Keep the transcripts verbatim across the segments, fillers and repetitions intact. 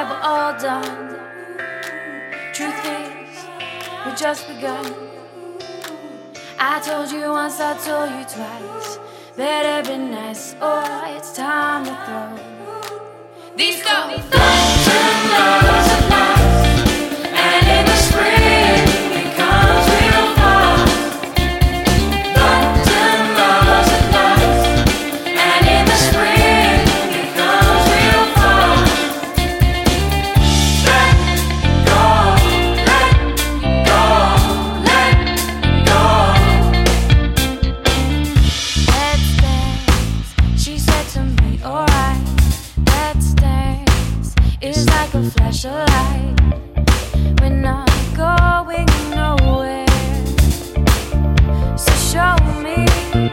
like we're all done. Truth is, we just begun. I told you once, I told you twice. Better be nice, or it's time to throw these stones. London loves at last, and in the spring it comes real fast. London loves at last, and in the spring it comes real fast. Let go, let go, let go. Let's dance, she said to me, alright. Let's dance, it's like a flash of light. We're not going nowhere, so show me.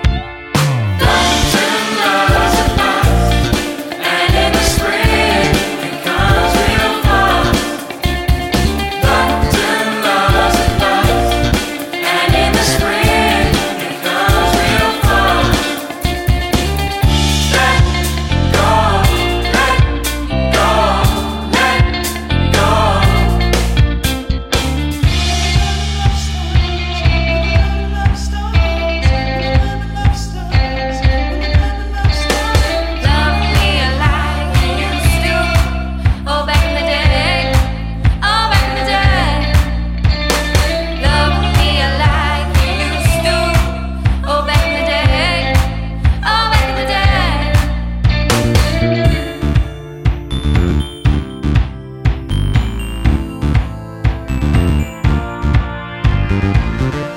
London loves at last, and in the spring it comes real fast. London loves at last, and in the spring it comes real fast. Let go, let go, let go. Love me like you used to. Oh, back in the day. Oh, back in the day. Love me like you used to. Oh, back in the day. Oh, back in the day.